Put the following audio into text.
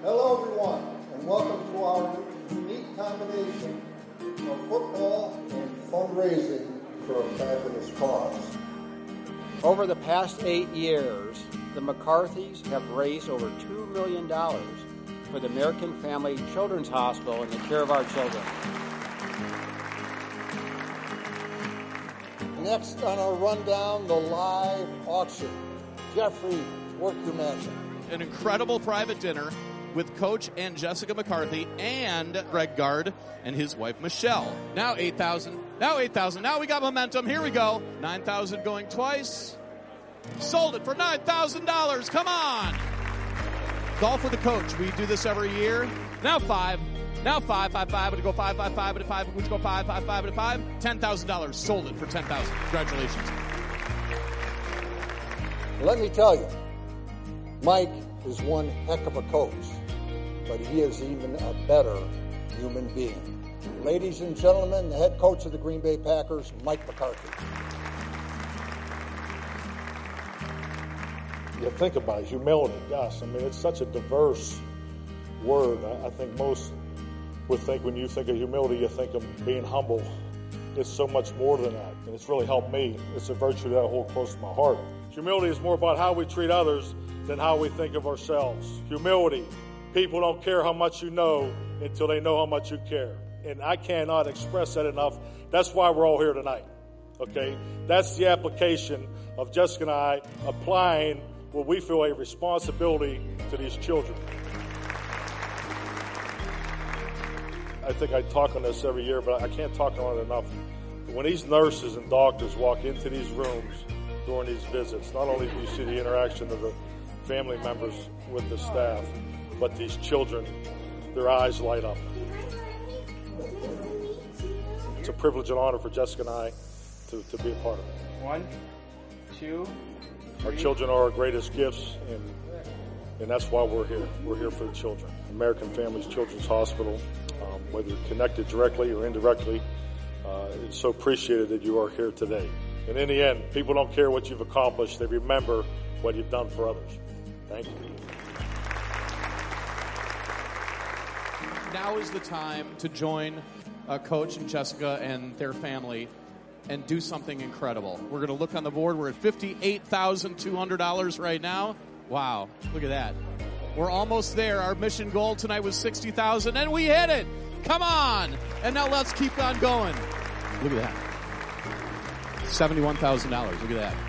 Hello, everyone, and welcome to our unique combination of football and fundraising for a fabulous cause. Over the past 8 years, the McCarthys have raised over $2 million for the American Family Children's Hospital in the care of our children. Next on our rundown, the live auction. Jeffrey, work your magic. An incredible private dinner with Coach and Jessica McCarthy and Greg Gard and his wife Michelle. Now 8,000. Now 8,000. Now we got momentum. Here we go. 9,000 going twice. Sold it for $9,000. Come on. Golf with the coach. We do this every year. Now 5. Now 5. I'm going to go 5, 5, 5, and a 5. Would you go 5, 5, 5, and a 5? $10,000. Sold it for $10,000. Congratulations. Let me tell you, Mike is one heck of a coach, but he is even a better human being. Ladies and gentlemen, the head coach of the Green Bay Packers, Mike McCarthy. You think about it, humility, gosh, I mean, it's such a diverse word. I think most would think when you think of humility, you think of being humble. It's so much more than that, and it's really helped me. It's a virtue that I hold close to my heart. Humility is more about how we treat others than how we think of ourselves. Humility. People don't care how much you know until they know how much you care. And I cannot express that enough. That's why we're all here tonight. Okay? That's the application of Jessica and I applying what we feel a responsibility to these children. I think I talk on this every year, but I can't talk on it enough. When these nurses and doctors walk into these rooms during these visits, not only do you see the interaction of the family members with the staff, but these children, their eyes light up. It's a privilege and honor for Jessica and I to be a part of it. 1, 2, 3. Our children are our greatest gifts, and that's why we're here. We're here for the children. American Families Children's Hospital, whether you're connected directly or indirectly, it's so appreciated that you are here today. And in the end, people don't care what you've accomplished. They remember what you've done for others. Thank you. Now is the time to join Coach and Jessica and their family and do something incredible. We're going to look on the board. We're at $58,200 right now. Wow, look at that. We're almost there. Our mission goal tonight was $60,000, and we hit it. Come on. And now let's keep on going. Look at that. $71,000. Look at that.